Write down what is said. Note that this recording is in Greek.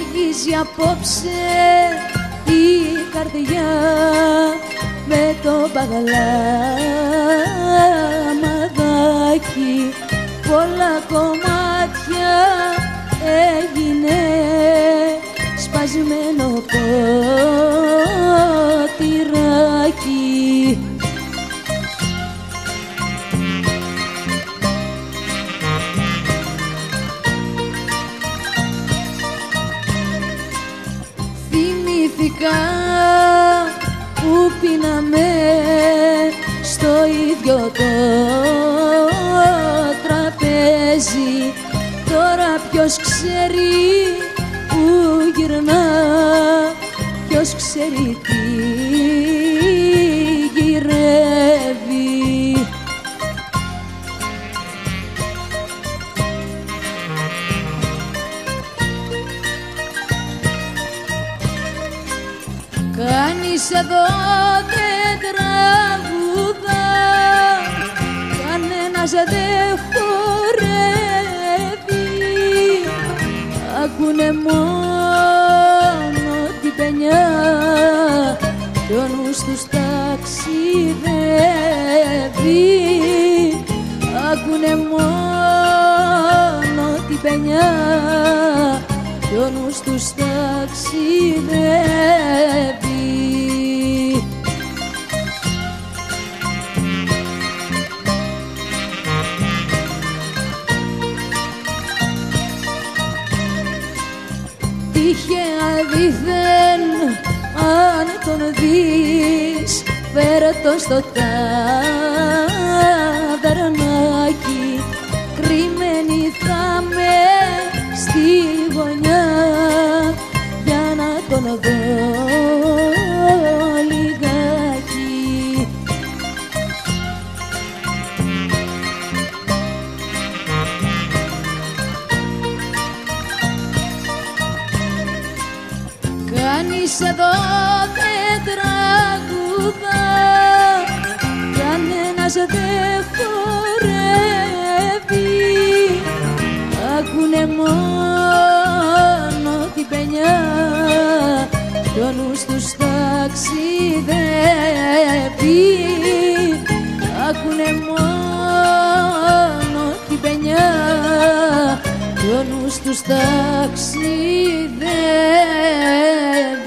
Ραγίζει απόψε η καρδιά με το παγαλάμαδάκι. Πολλά κομμάτια έγινε σπασμένο ποτηράκι. Θυμήθηκα που πίναμε στο ίδιο το τραπέζι. Τώρα ποιος ξέρει που γυρνά, ποιος ξέρει τι γυρεύει. Κανείς εδώ δεν τραγουδά, κανένας δεν χορεύει. Ακούνε μόνο την παινιά κι ο νους τους ταξιδεύει. Ακούνε μόνο την παινιά κι ο νους τους ταξιδεύει. Τυχαία δίθεν αν τον δεις, φέρε το στο ταβερνάκι. Κρυμμένη θα με στη γωνιά για να τον δω λιγάκι. Κανείς εδώ δεν τραγουδά, κανένας δεν χορεύει. Ακούνε μόνο την παινιά κι ο νους τους ταξιδεύει. Ακούνε μόνο την παινιά κι ο νους τους ταξιδεύει.